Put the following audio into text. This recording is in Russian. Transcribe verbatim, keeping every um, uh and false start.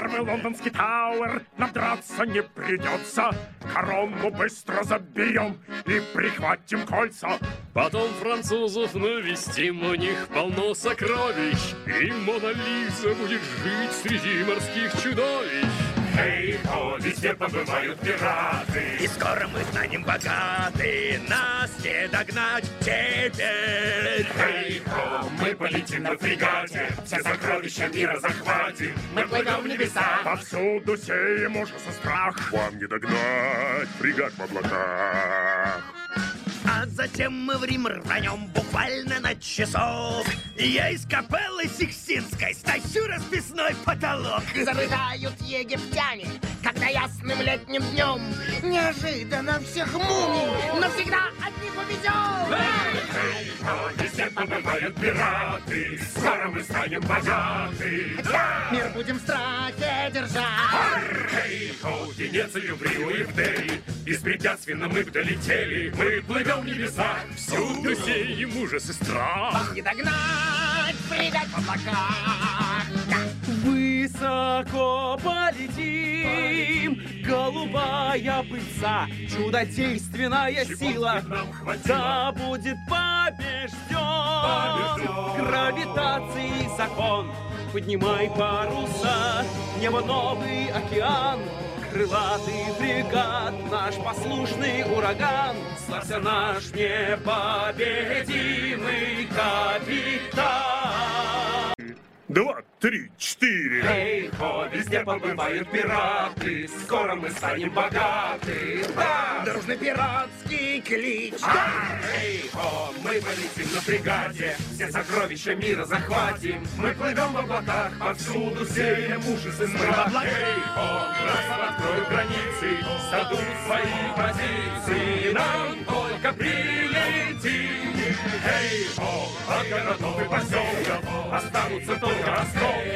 первый лондонский тауэр, нам драться не придется. Корону быстро заберем и прихватим кольца. Потом французов навестим, у них полно сокровищ, и Мона Лиза будет жить среди морских чудовищ. Эй-хо, везде побывают пираты, и скоро мы станем богаты, нас не догнать теперь. Эй-хо, мы полетим на фрегате, все сокровища мира захватим. Мы плывем в небеса, повсюду сеем ужас и страх. Вам не догнать фрегат в облаках. А затем мы в Рим рванем буквально на часок. Я из капеллы Сикстинской стащу расписной потолок. Зарыдают египтяне, когда ясным летним днем неожиданно всех мумий навсегда одни повезем. Эй-хо, везде побывают пираты, скоро мы станем богаты. Мир будем в страхе держать. Эй-хо, Венецию, в Рио и в Дели, беспрепятственно мы б долетели. Мы плывем в небеса, Всюду сеем ужас и страх. Не догнать фрегат в облаках. Высоко полетим, голубая пыльца, чудодейственная сила, да будет побежден гравитацией закон. Поднимай паруса, небо новый океан, крылатый фрегат, наш послушный ураган, славься наш непобедимый капитан. Два, три, четыре. Эй-хо, везде побывают пираты, скоро мы станем богаты. Да! Дружный пиратский клич. Эй-хо, мы полетим на фрегате, все сокровища мира захватим. Мы плывем в облаках, повсюду сеем ужас и страх. Эй-хо, разом откроют границы, сдадут свои позиции, нам только прилетим. Эй-хо, от городов и поселков останутся только осколки.